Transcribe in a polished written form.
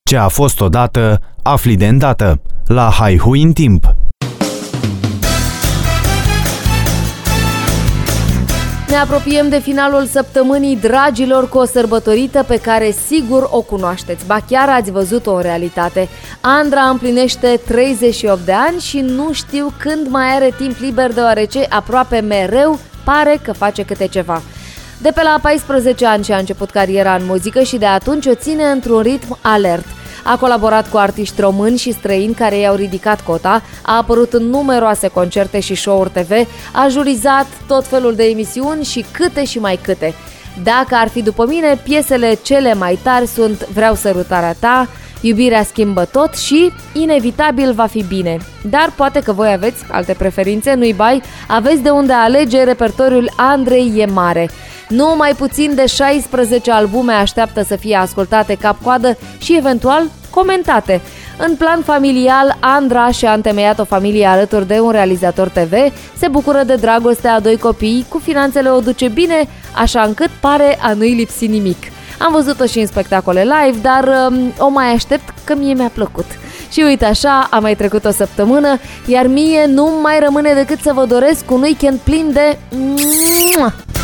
Ce a fost odată, afli de îndată. La Haihui în timp. Ne apropiem de finalul săptămânii, dragilor, cu o sărbătorită pe care sigur o cunoașteți, ba chiar ați văzut-o în realitate. Andra împlinește 38 de ani și nu știu când mai are timp liber, deoarece aproape mereu pare că face câte ceva. De pe la 14 ani și-a început cariera în muzică și de atunci o ține într-un ritm alert. A colaborat cu artiști români și străini care i-au ridicat cota, a apărut în numeroase concerte și show-uri TV, a jurizat tot felul de emisiuni și câte și mai câte. Dacă ar fi după mine, piesele cele mai tari sunt Vreau sărutarea ta, Iubirea schimbă tot și Inevitabil va fi bine. Dar poate că voi aveți alte preferințe, nu-i bai, aveți de unde alege, repertoriul Andrei e mare. Nu mai puțin de 16 albume așteaptă să fie ascultate cap-coadă și eventual comentate. În plan familial, Andra și-a întemeiat o familie alături de un realizator TV, se bucură de dragostea a 2 copii, cu finanțele o duce bine, așa încât pare a nu-i lipsi nimic. Am văzut-o și în spectacole live, dar o mai aștept că mie mi-a plăcut. Și uite așa, a mai trecut o săptămână, iar mie nu mai rămâne decât să vă doresc un weekend plin de